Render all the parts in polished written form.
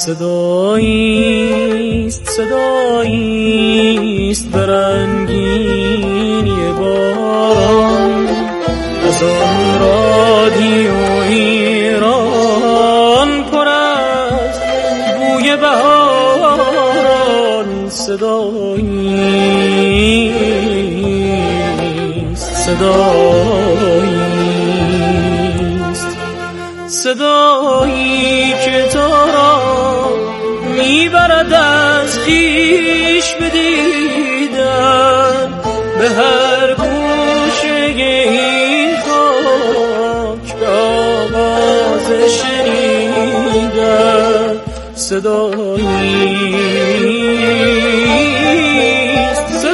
صداییست برنگینی باران از آن رادیو ایران پر از بوی بهاران صدایی که تو را میبرد از خویش بدیدن به هر گوشه این خاک به آواز شنیدن صداییست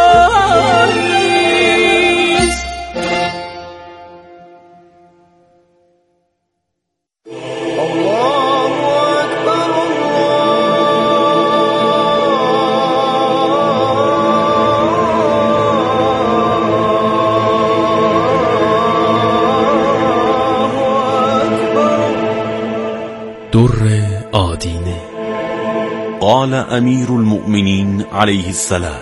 در آدینه. قال امیر المؤمنین علیه السلام: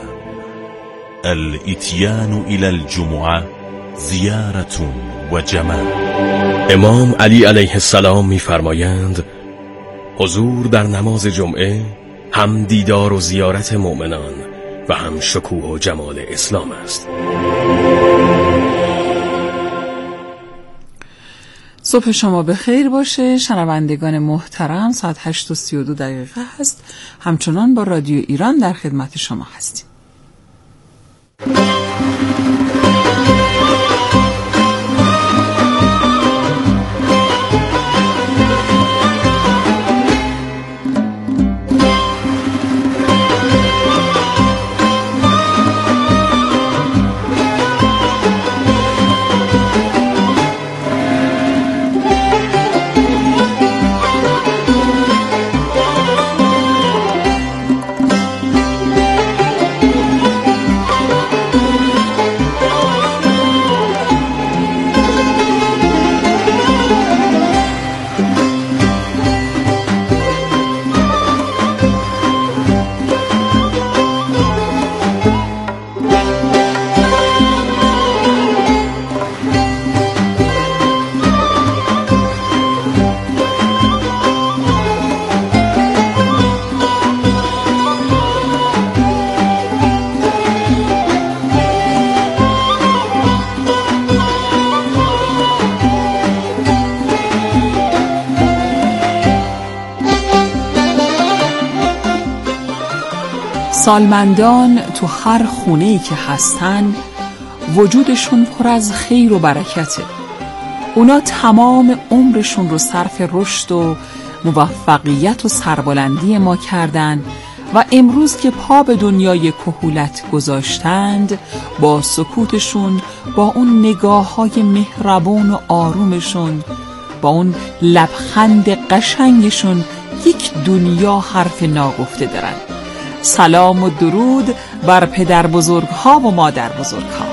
الاتیان الى الجمعه زیارت و جمع. امام علی علیه السلام می‌فرمایند حضور در نماز جمعه هم دیدار و زیارت مؤمنان و هم شکوه و جمال اسلام است. صبح شما بخیر باشه شنوندگان محترم. ساعت 8:32 هست. همچنان با رادیو ایران در خدمت شما هستیم. سالمندان تو هر خونه‌ای که هستن وجودشون پر از خیر و برکته. اونا تمام عمرشون رو صرف رشد و موفقیت و سربلندی ما کردن و امروز که پا به دنیای کهولت گذاشتند با سکوتشون، با اون نگاه‌های مهربان و آرومشون، با اون لبخند قشنگشون یک دنیا حرف ناگفته دارن. سلام و درود بر پدر بزرگها و مادر بزرگها.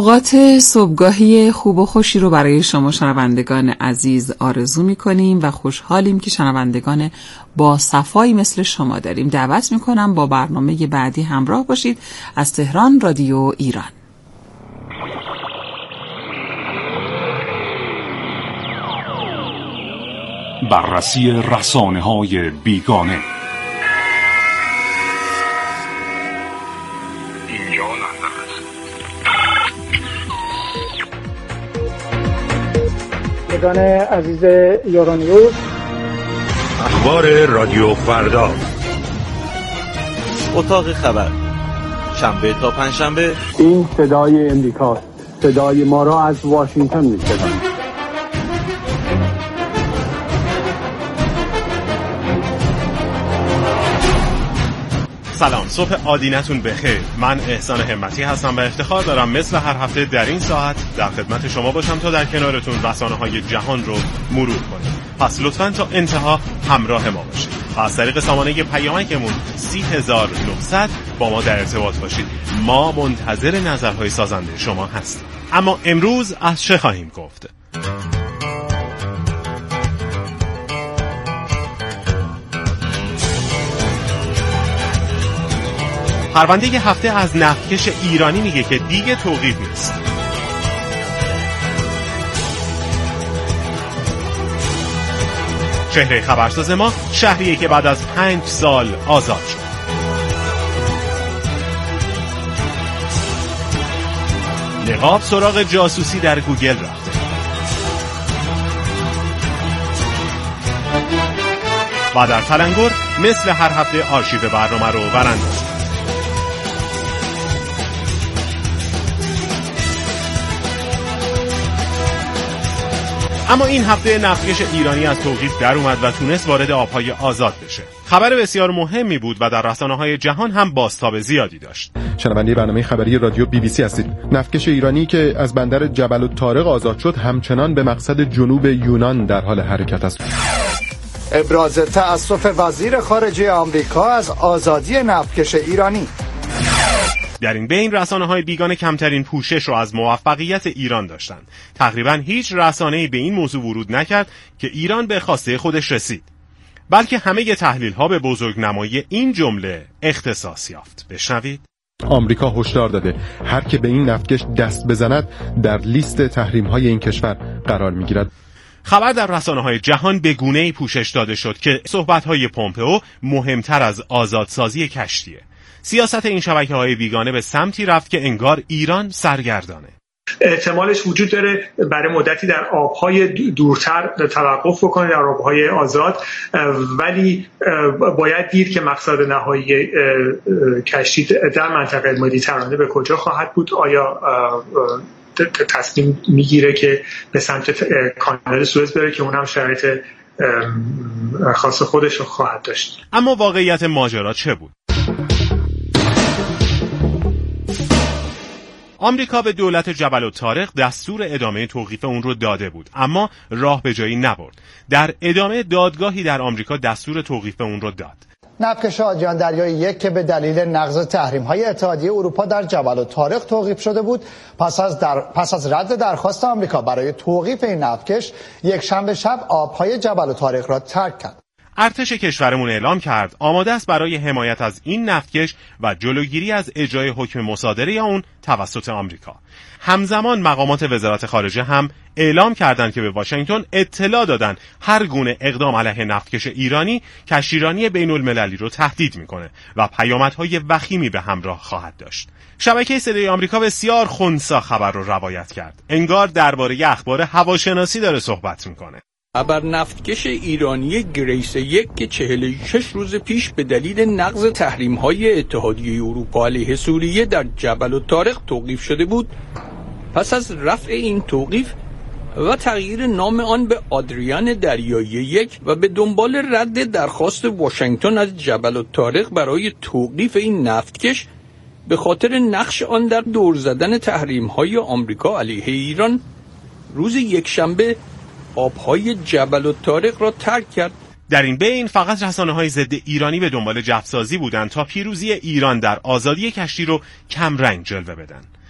اوقات صبحگاهی خوب و خوشی رو برای شما شنوندگان عزیز آرزو می‌کنیم و خوشحالیم که شنوندگان با صفایی مثل شما داریم. دعوت می‌کنم با برنامه بعدی همراه باشید. از تهران رادیو ایران. بررسی رسانه‌های بیگانه. اینجا لندن است. شنوندگان عزیز یورانیوز، اخبار رادیو فردا. اتاق خبر شنبه تا پنجشنبه. این صدای امریکاست. صدای ما را از واشنگتن می‌شنوید. سلام، صبح آدینتون بخیر. من احسان همتی هستم و افتخار دارم مثل هر هفته در این ساعت در خدمت شما باشم تا در کنارتون رسانه‌های جهان رو مرور کنیم. پس لطفاً تا انتها همراه ما باشید و از طریق سامانه پیامکمون 30900 با ما در ارتباط باشید. ما منتظر نظرهای سازنده شما هستیم. اما امروز از چه خواهیم گفت؟ پرونده هفته از نفتکش ایرانی میگه که دیگه توقیف نیست. چهره خبرساز ما شهریه که بعد از 5 سال آزاد شد. نقاب سراغ جاسوسی در گوگل رفته. و در تلنگر مثل هر هفته آرشیو برنامه رو براندازیم. اما این هفته نفتکش ایرانی از توقیف در اومد و تونست وارد آبهای آزاد بشه. خبر بسیار مهمی بود و در رسانه‌های جهان هم بازتاب زیادی داشت. شنونده برنامه خبری رادیو BBC هستید. نفتکش ایرانی که از بندر جبل الطارق آزاد شد همچنان به مقصد جنوب یونان در حال حرکت است. ابراز تأسف وزیر خارجه آمریکا از آزادی نفتکش ایرانی. در این بین رسانه‌های بیگانه کمترین پوشش رو از موفقیت ایران داشتند. تقریباً هیچ رسانه‌ای به این موضوع ورود نکرد که ایران به خواسته خودش رسید. بلکه همه تحلیل‌ها به بزرگنمایی این جمله اختصاص یافت. بشنوید. آمریکا هشدار داده هر که به این نفتکش دست بزند در لیست تحریم‌های این کشور قرار می‌گیرد. خبر در رسانه‌های جهان به گونه‌ای پوشش داده شد که صحبت‌های پومپئو مهمتر از آزادسازی کشتیه. سیاست این شبکه‌های بیگانه به سمتی رفت که انگار ایران سرگردانه. احتمالش وجود داره برای مدتی در آبهای دورتر توقف بکنه، در آبهای آزاد، ولی باید دید که مقصد نهایی کشتی در منطقه مدیترانه به کجا خواهد بود. آیا تصمیم میگیره که به سمت کانال سوئز بره که اون هم شرایط خاص خودش رو خواهد داشت. اما واقعیت ماجرا چه بود؟ آمریکا به دولت جبل الطارق دستور ادامه توقیف اون رو داده بود، اما راه به جایی نبرد. در ادامه دادگاهی در آمریکا دستور توقیف اون رو داد. نفتکش آجیان دریای 1 که به دلیل نقض تحریم‌های اتحادیه اروپا در جبل الطارق توقیف شده بود، پس از رد درخواست آمریکا برای توقیف این نفتکش، یک شنبه شب آبهای جبل الطارق را ترک کرد. ارتش کشورمون اعلام کرد آماده است برای حمایت از این نفتکش و جلوگیری از اجرای حکم مصادره اون توسط آمریکا. همزمان مقامات وزارت خارجه هم اعلام کردند که به واشنگتن اطلاع دادن هر گونه اقدام علیه نفتکش ایرانی کشتیرانی بین المللی رو تهدید میکنه و پیامدهای وخیمی به همراه خواهد داشت. شبکه صدای آمریکا بسیار خنثی خبر رو روایت کرد. انگار درباره اخبار هواشناسی داره صحبت میکنه. خبر نفتکش ایرانی گریس 1 که 46 روز پیش به دلیل نقض تحریم‌های اتحادیه اروپا علیه سوریه در جبل الطارق توقیف شده بود، پس از رفع این توقیف و تغییر نام آن به آدریان دریایی 1 و به دنبال رد درخواست واشنگتن از جبل الطارق برای توقیف این نفتکش به خاطر نقش آن در دور زدن تحریم‌های آمریکا علیه ایران، روز یکشنبه آبهای جبل الطارق را ترک کرد. در این بین فقط رسانه‌های ضد ایرانی به دنبال جفسازی بودند تا پیروزی ایران در آزادی کشتی رو کم رنگ جلوه بدن.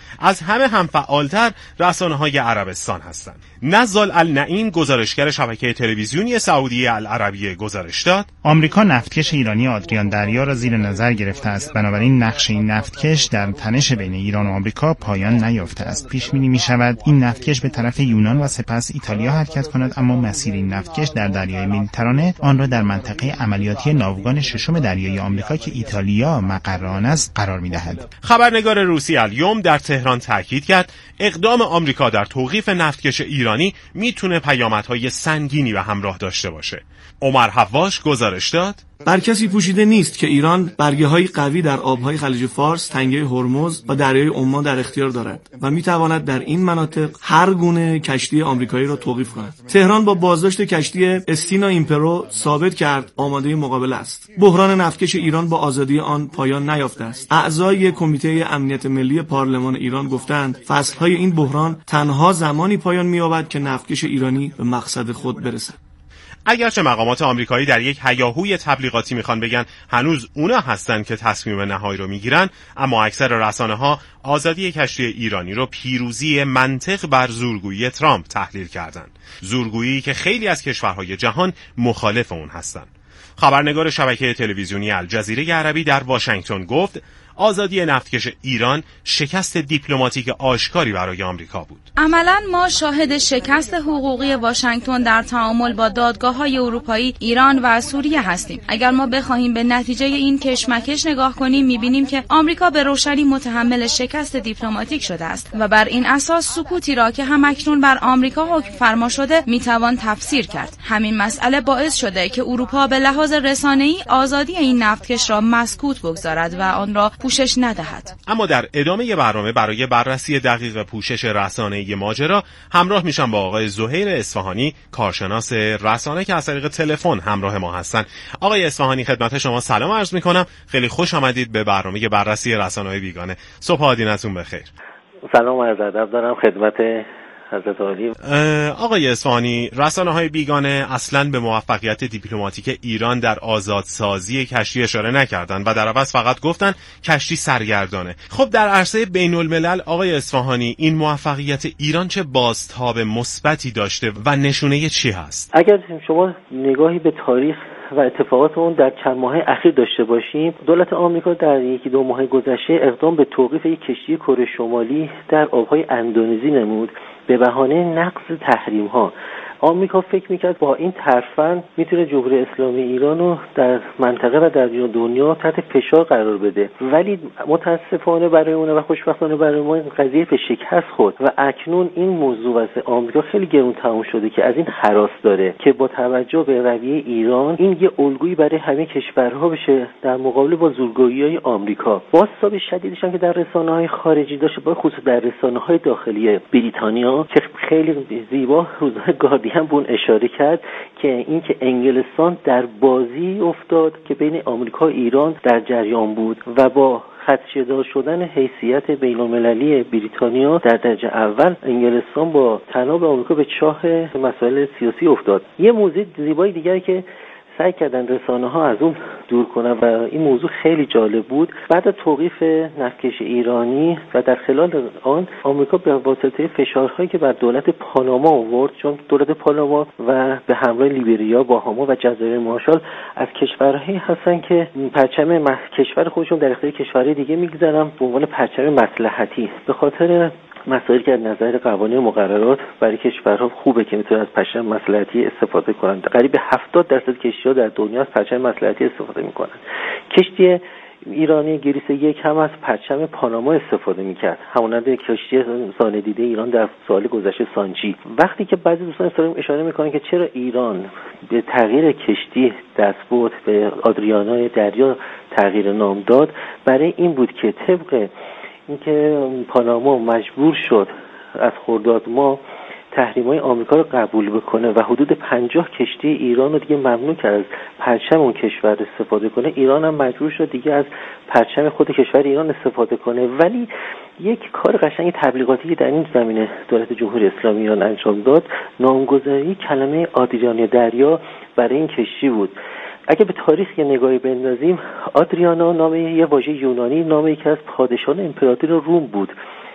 از همه هم فعالتر رسانه‌های عربستان هستند. نزال النعیم گزارشگر شبکه تلویزیونی سعودی العربیه گزارش داد: آمریکا نفتکش ایرانی آدریان دریا را زیر نظر گرفته است، بنابراین نقش این نفتکش در تنش بین ایران و آمریکا پایان نیافته است. پیش بینی می‌شود این نفتکش به طرف یونان و سپس ایتالیا حرکت کند، اما مسیر این نفتکش در دریای مدیترانه آن را در منطقه عملیاتی ناوگان ششم دریایی آمریکا که ایتالیا مقر آن است قرار می‌دهد. خبرنگار روسی الیوم در تهران تاکید کرد اقدام آمریکا در توقیف نفتکش ایرانی میتونه پیامدهای سنگینی به همراه داشته باشه. عمر حواش گزارش داد: بر کسی پوشیده نیست که ایران برگه‌های قوی در آب‌های خلیج فارس، تنگه هرمز و دریای عمان در اختیار دارد و می‌تواند در این مناطق هر گونه کشتی آمریکایی را توقیف کند. تهران با بازداشت کشتی استینا ایمپرو ثابت کرد آماده مقابله است. بحران نفتکش ایران با آزادی آن پایان نیافته است. اعضای کمیته امنیت ملی پارلمان ایران گفتند فصل‌های این بحران تنها زمانی پایان می‌یابد که نفتکش ایرانی به مقصد خود برسد. اگرچه مقامات آمریکایی در یک هیاهوی تبلیغاتی میخوان بگن هنوز اونا هستن که تصمیم نهایی رو میگیرن، اما اکثر رسانه‌ها آزادی کشتی ایرانی رو پیروزی منطق بر زورگویی ترامپ تحلیل کردن. زورگویی که خیلی از کشورهای جهان مخالف اون هستن. خبرنگار شبکه تلویزیونی الجزیره عربی در واشنگتن گفت آزادی نفتکش ایران شکست دیپلماتیک آشکاری برای آمریکا بود. عملاً ما شاهد شکست حقوقی واشنگتن در تعامل با دادگاه‌های اروپایی، ایران و سوریه هستیم. اگر ما بخواهیم به نتیجه این کشمکش نگاه کنیم، می‌بینیم که آمریکا به روشنی متحمل شکست دیپلماتیک شده است و بر این اساس سکوتی را که همکنون بر آمریکا حکم فرما شده میتوان تفسیر کرد. همین مسئله باعث شده که اروپا به لحاظ رسانه‌ای آزادی این نفتکش را مسکوت بگذارد و آن را پوشش ندهد. اما در ادامه برنامه برای بررسی دقیق پوشش رسانه‌ای ماجرا همراه میشم با آقای زهیر اصفهانی، کارشناس رسانه که از طریق تلفن همراه ما هستن. آقای اصفهانی، خدمت شما سلام عرض میکنم. خیلی خوش آمدید به برنامه بررسی رسانه‌های بیگانه. صبح آدینتون بخیر. سلام عرض ادب دارم خدمت حضرت عالی. آقای اصفهانی، رسانه‌های بیگانه اصلاً به موفقیت دیپلماتیک ایران در آزادسازی کشتی اشاره نکردن و در عوض فقط گفتن کشتی سرگردانه. خب در عرصه بین‌الملل آقای اصفهانی، این موفقیت ایران چه بازتاب مثبتی داشته و نشونه چی هست؟ اگر شما نگاهی به تاریخ و اتفاقات اون در چند ماه اخیر داشته باشیم، دولت آمریکا در یکی دو ماه گذشته اقدام به توقیف یک کشتی کره شمالی در آبهای اندونزی نمود به بهانه نقض تحریم‌ها. آمریکا فکر میکرد با این ترفند میتونه جمهوری اسلامی ایران رو در منطقه و در دنیا تحت فشار قرار بده، ولی متاسفانه برای اون و خوشبختانه برای ما این قضیه به شکست خورد و اکنون این موضوع واسه آمریکا خیلی گرون تموم شده که از این هراس داره که با توجه به رویه ایران این یه الگویی برای همه کشورها بشه در مقابله با زورگویی‌های آمریکا. بازتاب شدیدش هم که در رسانه‌های خارجی داشته، با خصوص در رسانه‌های داخلی بریتانیا که خیلی زیبا روزنامه گاردین هم بون اشاره کرد که اینکه انگلستان در بازی افتاد که بین آمریکا و ایران در جریان بود و با خدشه‌دار شدن حیثیت بین‌المللی بریتانیا در درجه اول، انگلستان با طناب آمریکا به چاه مسائل سیاسی افتاد. یه موضوع زیبای دیگری که سعی کردن رسانه‌ها از اون دور کنن و این موضوع خیلی جالب بود، بعد از توقیف نفتکش ایرانی و در خلال آن آمریکا به واسطه فشارهایی که بر دولت پاناما آورد، چون دولت پاناما و به همراه لیبریا، باهاما و جزایر مارشال از کشورهایی هستن که پرچم کشور خودشون در اختیار کشورهای دیگه میگذارن به عنوان پرچم مصلحتی. به خاطر مسائلی که از نظر قوانین و مقررات برای کشورها خوبه که میتونن از پرچم مصلحتی استفاده کنن. قریب 70% کشتی‌ها در دنیا از پرچم مصلحتی استفاده میکنن. کشتی ایرانی گریس یک هم از پرچم پاناما استفاده میکرد، همانند کشتی ساندیده ایران در سال گذشته سانچی. وقتی که بعضی دوستان اشاره میکنن که چرا ایران به تغییر کشتی دست برد، به آدریانای دریا تغییر نام داد، برای این بود که طبق اینکه پاناما مجبور شد از خرداد ماه تحریم‌های آمریکا رو قبول بکنه و حدود 50 کشتی ایران رو دیگه ممنوع کرد از پرچم اون کشور استفاده کنه، ایران هم مجبور شد دیگه از پرچم خود کشور ایران استفاده کنه. ولی یک کار قشنگ تبلیغاتی در این زمینه دولت جمهوری اسلامی ایران انجام داد، نامگذاری کلمه آدریان دریا برای این کشتی بود. اگه به تاریخ یه نگاهی بندازیم، آدریانا نام یه واژه یونانی، نام یکی از پادشاهان امپراتوری روم بود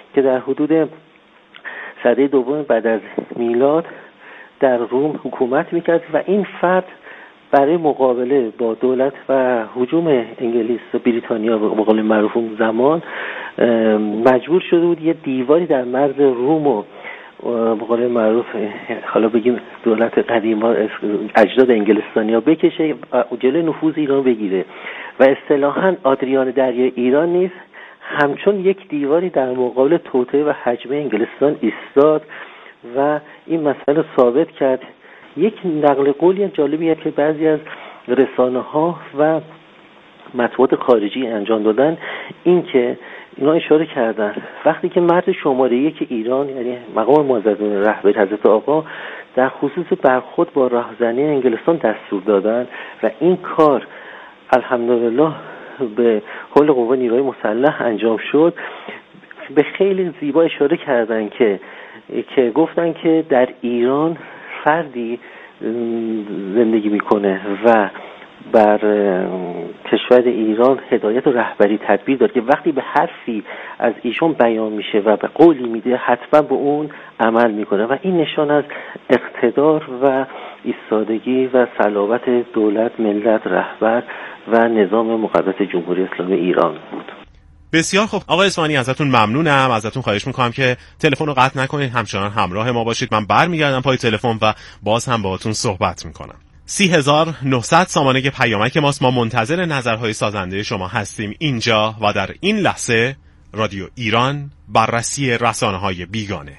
که در حدود سده دوم بعد از میلاد در روم حکومت میکرد و این فرد برای مقابله با دولت و هجوم انگلیس و بریتانیا به قول معروف اون زمان مجبور شده بود یه دیواری در مرز روم و به قول معروف حالا بگیم دولت قدیم ها اجداد انگلستانیا بکشه و جلوی نفوذ ایران بگیره و اصطلاحاً آدریان دریای ایران نیز همچون یک دیواری در مقابل توطئه و هجمه انگلستان ایستاد و این مسئله ثابت کرد. یک نقل قولی جالبیه که بعضی از رسانه‌ها و مطبوعات خارجی انجام دادن این که اینا اشاره کردن وقتی که مرد شماره یک ایران یعنی مقام معظم رهبری حضرت آقا در خصوص برخورد با راهزنی انگلستان دستور دادن و این کار الحمدلله به حول قوه نیروهای مسلح انجام شد، به خیلی زیبا اشاره کردن که گفتن که در ایران فردی زندگی میکنه و بر کشور ایران هدایت و رهبری تدبیر داره که وقتی به حرفی از ایشون بیان میشه و به قولی میده حتما به اون عمل میکنه و این نشان از اقتدار و ایستادگی و صلابت دولت، ملت، رهبر و نظام مقدس جمهوری اسلامی ایران بود. بسیار خوب آقای اصفهانی، ازتون ممنونم. ازتون خواهش میکنم که تلفن رو قطع نکنید، همچنان همراه ما باشید. من برمیگردم پای تلفن و باز هم باهاتون صحبت میکنم. 3900 سامانه پیامک ماست. ما منتظر نظرهای سازنده شما هستیم اینجا و در این لحظه رادیو ایران بررسی رسانه‌های بیگانه.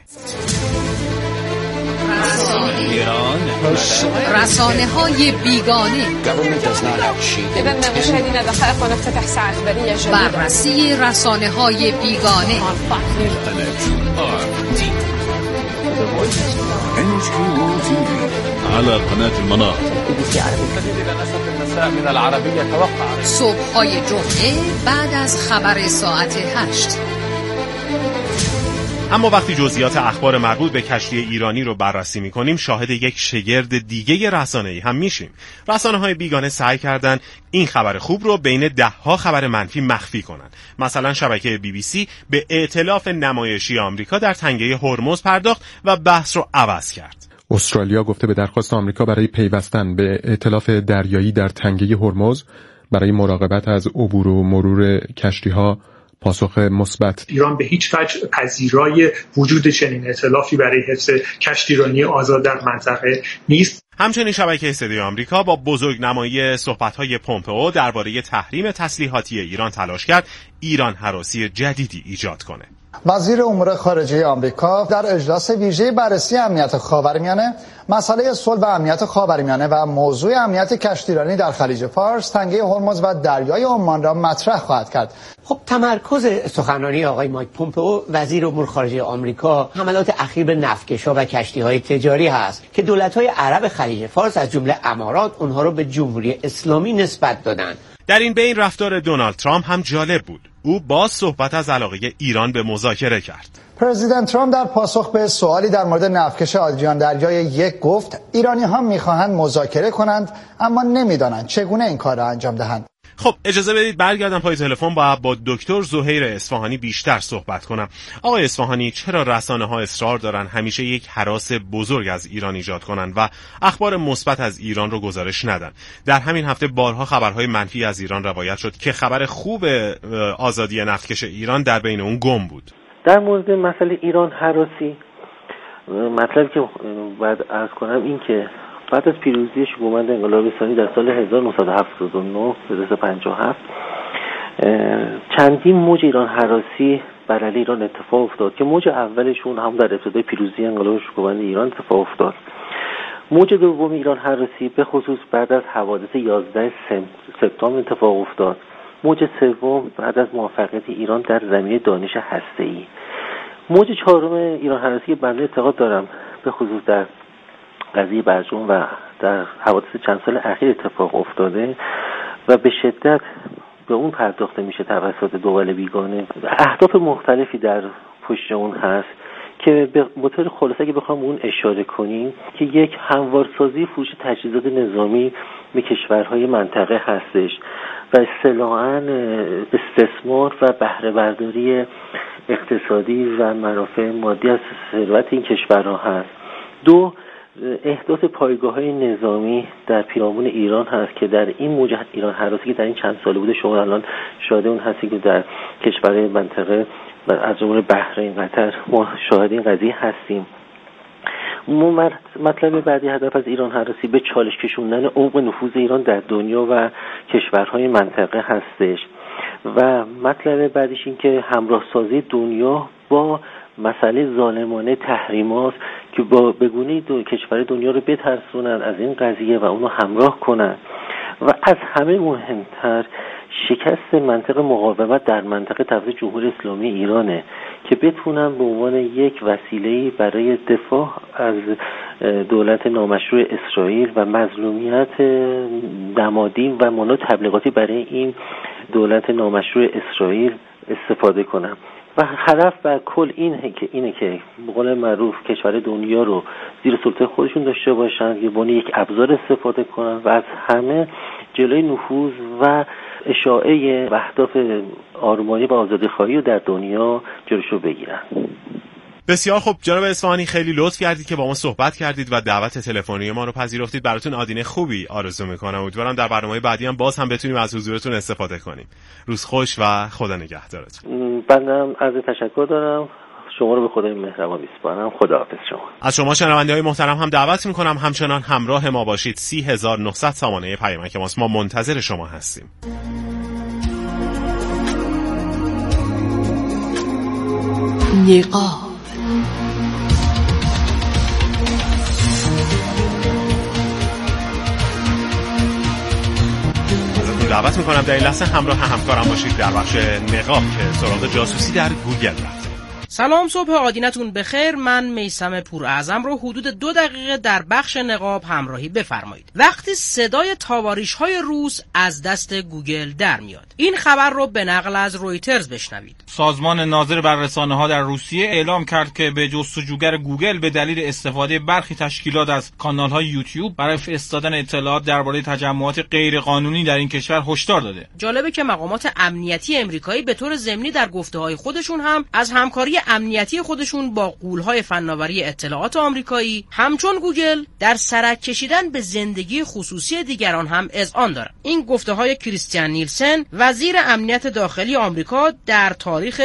رسانه‌های بیگانه. بررسی رسانه‌های بیگانه. على قناة المنار. صبح‌های جمعه بعد از خبر ساعت 8. اما وقتی جزئیات اخبار مربوط به کشتی ایرانی رو بررسی می‌کنیم شاهد یک شگرد دیگه رسانه‌ای هم میشیم. رسانه‌های بیگانه سعی کردن این خبر خوب رو بین 10 خبر منفی مخفی کنن. مثلا شبکه BBC به ائتلاف نمایشی آمریکا در تنگه هرمز پرداخت و بحث رو عوض کرد. استرالیا گفته به درخواست آمریکا برای پیوستن به ائتلاف دریایی در تنگه هرمز برای مراقبت از عبور و مرور کشتی‌ها پاسخ مثبت. ایران به هیچ وجه پذیرای وجود چنین ائتلافی برای حفظ کشتیرانی آزاد در منطقه نیست. همچنین شبکه صدای آمریکا با بزرگنمایی صحبت‌های پومپئو درباره تحریم تسلیحاتی ایران تلاش کرد ایران هراسی جدیدی ایجاد کنه. وزیر امور خارجه آمریکا در اجلاس ویژه بررسی امنیت خاورمیانه مسئله صلح و امنیت خاورمیانه و موضوع امنیت کشتیرانی در خلیج فارس، تنگه هرمز و دریای عمان را مطرح خواهد کرد. خب تمرکز سخنرانی آقای مایک پومپئو وزیر امور خارجه آمریکا حملات اخیر به نفتکش‌ها و کشتی‌های تجاری هست که دولت‌های عرب خلیج فارس از جمله امارات اونها رو به جمهوری اسلامی نسبت دادن. در این بین رفتار دونالد ترامپ هم جالب بود. او باز صحبت از علاقه ایران به مذاکره کرد. پرزیدنت ترامپ در پاسخ به سوالی در مورد نفتکش آدریان دریای 1 گفت ایرانی‌ها می‌خواهند مذاکره کنند اما نمی‌دانند چگونه این کار را انجام دهند. خب اجازه بدید برگردم پای تلفن با دکتر زهیر اصفهانی بیشتر صحبت کنم. آقای اصفهانی، چرا رسانه‌ها اصرار دارن همیشه یک هراس بزرگ از ایران ایجاد کنن و اخبار مثبت از ایران رو گزارش ندن؟ در همین هفته بارها خبرهای منفی از ایران روایت شد که خبر خوب آزادی نفتکش ایران در بین اون گم بود. در مورد مسئله ایران هراسی مطلبی که بعد عرض کنم این که بعد از پیروزی شکوهمند انقلاب اسلامی در سال 1979 به 57 چندین موج ایران هراسی بر علیه ایران اتفاق افتاد که موج اولشون هم در ابتدای پیروزی انقلاب شکوهمند ایران اتفاق افتاد. موج دوم ایران هراسی به خصوص بعد از حوادث 11 سپتامبر اتفاق افتاد. موج سوم بعد از موفقیت ایران در زمینه دانش هسته‌ای. موج چهارم ایران هراسی بنده اعتقاد دارم به خصوص در قضیه برجام و در حوادث چند سال اخیر اتفاق افتاده و به شدت به اون پرداخته میشه توسط دول بیگانه. اهداف مختلفی در پشت اون هست که به طور خلاصه اگه بخوام اون اشاره کنیم که یک هموارسازی فروش تجهیزات نظامی به کشورهای منطقه هستش و اصطلاحاً استثمار و بهره برداری اقتصادی و منافع مادی از ثروت این کشورها هست. 2 احداث پایگاه‌های نظامی در پیرامون ایران هست که در این موج ایران هراسی که در این چند ساله بوده، شما الان شاهد اون هستی که در کشورهای منطقه و از جمله بحرین، قطر ما شاهد این قضیه هستیم. مطلب بعدی هدف از ایران هراسی به چالش کشوندن عمق نفوذ ایران در دنیا و کشورهای منطقه هستش و مطلب بعدیش این که همراه سازی دنیا با مسئله ظالمانه تحریمات که با بگونه کشور دنیا رو بترسونن از این قضیه و اونو همراه کنن و از همه مهمتر شکست منطق مقاومت در منطقه تبعیض جمهوری اسلامی ایرانه که بتونن به عنوان یک وسیله برای دفاع از دولت نامشروع اسرائیل و مظلومیت نمادین و منابع تبلیغاتی برای این دولت نامشروع اسرائیل استفاده کنن و هدف و کل اینه که به قول معروف کشور دنیا رو زیر سلطه خودشون داشته باشن، یه بانی یک ابزار استفاده کنن و از همه جلوی نفوذ و اشاعه اهداف آرمانی و آزادیخواهی رو در دنیا جلوشو بگیرن. بسیار خوب جناب اصفهانی، خیلی لطف کردید که با ما صحبت کردید و دعوت تلفنی ما رو پذیرفتید. براتون آدینه خوبی آرزو میکنم. امیدوارم در برنامه‌های بعدی هم باز هم بتونیم از حضورتون استفاده کنیم. روز خوش و خدا نگهدارتون. بنده از تشکر دارم. شما رو به خدای مهربان میسپارم. خداحافظ شما. از شما شنونده‌های محترم هم دعوت میکنم همچنان همراه ما باشید. 30900 سامانه پیامک ماست. ما منتظر شما هستیم. نقاب دعوت میکنم در این لحظه همراه همکارم باشید در بخش نقاب که سراغ جاسوسی در گوگل رفته. سلام، صبح آدینتون بخیر. من میثم پوراعظم رو حدود 2 دقیقه در بخش نقاب همراهی بفرمایید. وقتی صدای تاواریش‌های روس از دست گوگل در میاد، این خبر رو به نقل از رویترز بشنوید. سازمان ناظر بر رسانه‌ها در روسیه اعلام کرد که به جستجوگر گوگل به دلیل استفاده برخی تشکیلات از کانال‌های یوتیوب برای فرستادن اطلاعات درباره تجمعات غیرقانونی در این کشور هشدار داده. جالبه که مقامات امنیتی آمریکایی به طور ضمنی در گفته‌های خودشون هم از همکاری امنیتی خودشون با غول‌های فناوری اطلاعات آمریکایی همچون گوگل در سرک کشیدن به زندگی خصوصی دیگران هم اذعان دارند. این گفته‌های کریستیان نیلسن وزیر امنیت داخلی آمریکا در تاریخ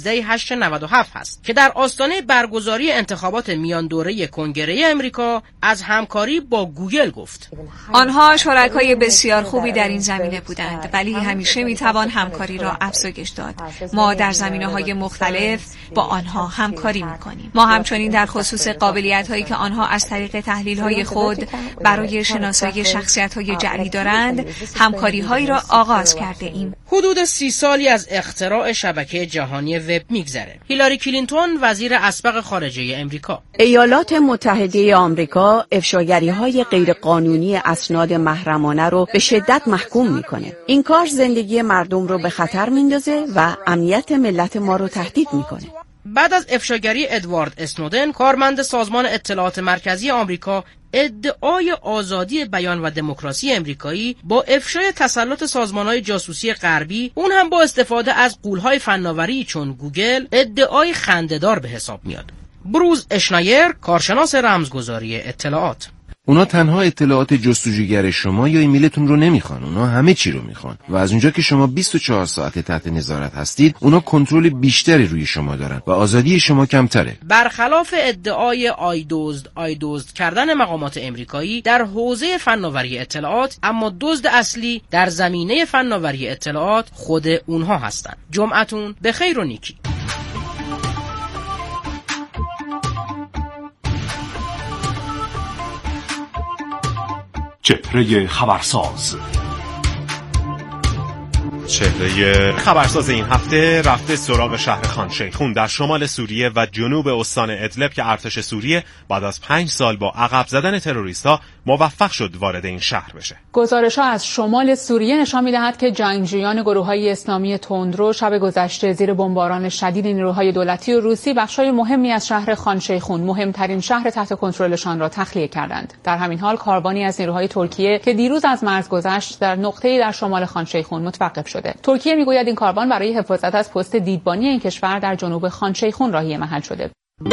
13/8/97 هست که در آستانه برگزاری انتخابات میان دوره کنگره آمریکا از همکاری با گوگل گفت. آنها شرکای بسیار خوبی در این زمینه بودند، ولی همیشه میتوان همکاری را افزایش داد. ما در زمینه‌های مختلف با آنها همکاری میکنیم. ما همچنین در خصوص قابلیت‌هایی که آنها از طریق تحلیل‌های خود برای شناسایی شخصیت‌های جعلی دارند، همکاری‌هایی را آغاز کرده ایم. حدود 30 سالی از اختراع شبکه جهانی وب میگذره. هیلاری کلینتون وزیر اسبق خارجه امریکا. ایالات متحده آمریکا افشاگری‌های غیرقانونی اسناد محرمانه رو به شدت محکوم میکنه. این کار زندگی مردم رو به خطر میندازه و امنیت ملت ما رو تهدید میکنه. بعد از افشاگری ادوارد اسنودن، کارمند سازمان اطلاعات مرکزی آمریکا ادعای آزادی بیان و دموکراسی امریکایی با افشای تسلط سازمان‌های جاسوسی غربی، اون هم با استفاده از غول‌های فناوری چون گوگل، ادعای خنده‌دار به حساب میاد. بروز اشنایر، کارشناس رمزگذاری اطلاعات: اونا تنها اطلاعات جستجوگر شما یا ایمیلتون رو نمیخوان، اونا همه چی رو میخوان و از اونجا که شما 24 ساعت تحت نظارت هستید، اونا کنترل بیشتری روی شما دارن و آزادی شما کمتره. برخلاف ادعای آیدزد کردن مقامات امریکایی در حوزه فناوری اطلاعات، اما دزد اصلی در زمینه فناوری اطلاعات خود اونها هستند. جمعتون بخیر و نیکی. چهره خبرساز. چهره خبرساز این هفته رفته سراغ شهر خان شیخون در شمال سوریه و جنوب استان ادلب که ارتش سوریه بعد از 5 سال با عقب زدن تروریست‌ها موفق شد وارد این شهر بشه. گزارش‌ها از شمال سوریه نشان می‌دهد که جنگجویان گروه‌های اسلامی تندرو شب گذشته زیر بمباران شدید نیروهای دولتی و روسی بخش‌های مهمی از شهر خان شیخون، مهمترین شهر تحت کنترلشان را تخلیه کردند. در همین حال کاروانی از نیروهای ترکیه که دیروز از مرز گذشت در نقطه‌ای در شمال خان شیخون متوقف شده. ترکیه میگوید این کاروان برای حفاظت از پست دیدبانی این کشور در جنوب خان شیخون راهی محل شده.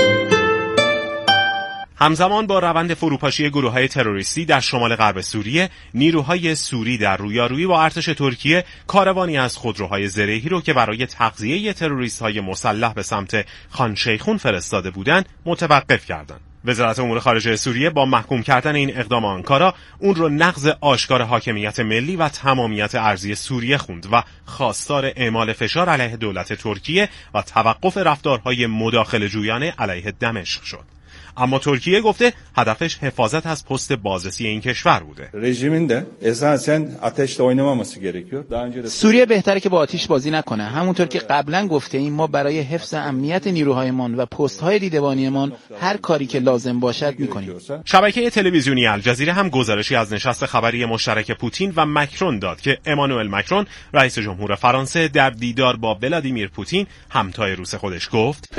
همزمان با روند فروپاشی گروه‌های تروریستی در شمال غرب سوریه، نیروهای سوری در رویارویی با ارتش ترکیه کاروانی از خودروهای زرهی رو که برای تغذیه تروریست‌های مسلح به سمت خان شیخون فرستاده بودند متوقف کردند. وزارت امور خارجه سوریه با محکوم کردن این اقدام آنکارا اون رو نقض آشکار حاکمیت ملی و تمامیت ارضی سوریه خوند و خواستار اعمال فشار علیه دولت ترکیه و توقف رفتارهای مداخله جویانه علیه دمشق شد. اما ترکیه گفته هدفش حفاظت از پست بازرسی این کشور بوده. رژیمین de esasen ateşle oynamaması gerekiyor. سوریه بهتره که با آتش بازی نکنه. همونطور که قبلا گفته ایم ما برای حفظ امنیت نیروهایمان و پست‌های دیدبانیمان هر کاری که لازم باشد می‌کنیم. شبکه تلویزیونی الجزیره هم گزارشی از نشست خبری مشترک پوتین و مکرون داد که امانوئل مکرون رئیس جمهور فرانسه در دیدار با ولادیمیر پوتین همتای روس خودش گفت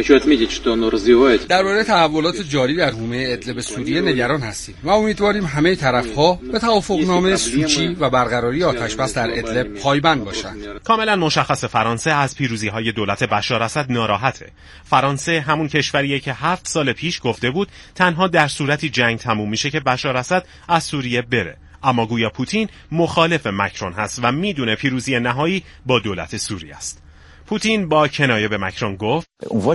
درباره تحولات جاری در حومه ادلب سوریه نگران هستیم و امیدواریم همه طرف‌ها به توافقنامه سوچی و برقراری آتش‌بس در ادلب پایبند باشند. کاملا مشخص فرانسه از پیروزی‌های دولت بشار اسد ناراحته. فرانسه همون کشوریه که 7 سال پیش گفته بود تنها در صورتی جنگ تموم میشه که بشار اسد از سوریه بره. اما گویا پوتین مخالف مکرون هست و میدونه پیروزی نهایی با دولت سوریه است. پوتین با کنایه به مکرون گفت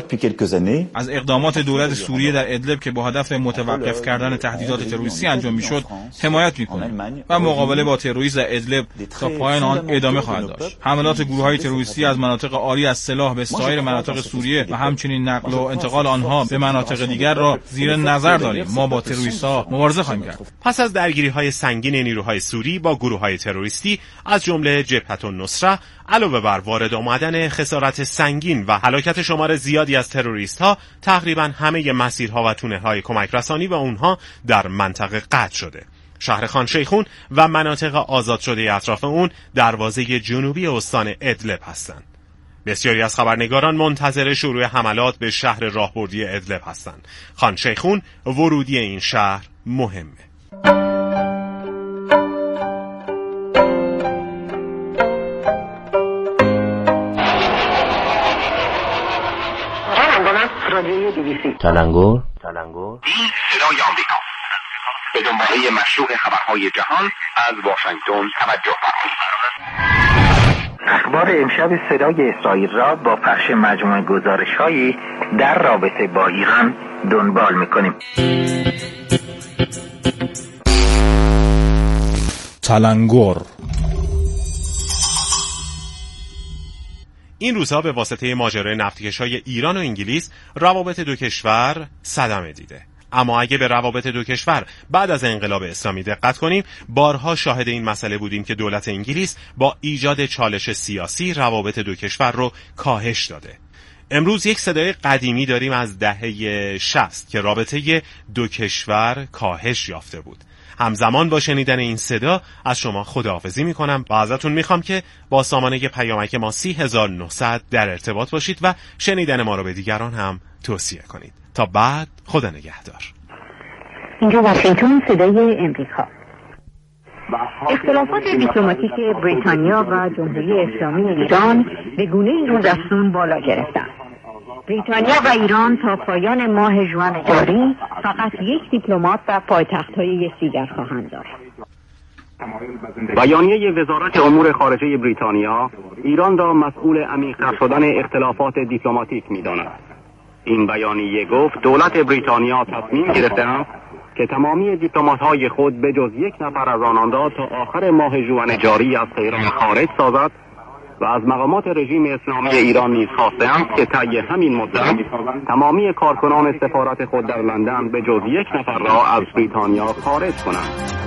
از اقدامات دولت سوریه در ادلب که با هدف متوقف کردن تهدیدات تروریستی انجام میشد حمایت میکنیم و مقابله با تروریسم در ادلب تا پایان آن ادامه خواهد داشت. حملات گروه‌های تروریستی از مناطق عاری از سلاح به سایر مناطق سوریه و همچنین نقل و انتقال آنها به مناطق دیگر را زیر نظر داریم. ما با تروریست‌ها مبارزه خواهیم کرد. پس از درگیری‌های سنگین نیروهای سوری با گروه‌های تروریستی از جمله جبهة النصره علاوه بر وارد آمدن خسارت سنگین و هلاکت شمار زیادی از تروریست‌ها، تقریباً همه مسیرها و تونل‌های کمک رسانی به اونها در منطقه قطع شده. شهر خان شیخون و مناطق آزاد شده اطراف اون دروازه جنوبی استان ادلب هستند. بسیاری از خبرنگاران منتظر شروع حملات به شهر راهبردی ادلب هستند. خان شیخون ورودی این شهر مهمه. تلنگور این صدای آمریکا به دنباله مشروع خبرهای جهان از واشنگتن توجه فرمایید. اخبار امشب صدای اسرائیل را با پخش مجموعه گزارش‌هایی در رابطه با ایران دنبال می‌کنیم. تلنگور این روزها به واسطه ماجرای نفتکش‌های ایران و انگلیس روابط دو کشور صدمه دیده. اما اگه به روابط دو کشور بعد از انقلاب اسلامی دقت کنیم، بارها شاهد این مسئله بودیم که دولت انگلیس با ایجاد چالش سیاسی روابط دو کشور رو کاهش داده. امروز یک صدای قدیمی داریم از دهه 60 که رابطه دو کشور کاهش یافته بود. همزمان با شنیدن این صدا از شما خداحافظی میکنم و ازتون میخوام که با سامانه پیامک ما 30900 در ارتباط باشید و شنیدن ما رو به دیگران هم توصیه کنید. تا بعد، خدا نگهدار. اینجا واشنگتن، صدای امریکا. اختلافات دیپلماتیک بریتانیا و جمهوری اسلامی ایران به گونه‌ای روزافزون بالا گرفتند. بریتانیا و ایران تا پایان ماه ژوئن جاری فقط یک دیپلمات در پایتخت‌های یکدیگر خواهند داشت. بیانیه وزارت امور خارجه بریتانیا ایران را مسئول عمیق‌تر شدن اختلافات دیپلماتیک می‌داند. این بیانیه گفت دولت بریتانیا تصمیم گرفته است که تمامی دیپلمات‌های خود به جز یک نفر از آنان را تا آخر ماه ژوئن جاری از تهران خارج سازد و از مقامات رژیم اسلامی ایران نیز خواسته‌اند که طی همین مدت تمامی کارکنان سفارت خود در لندن به جز یک نفر را از بریتانیا خارج کنند.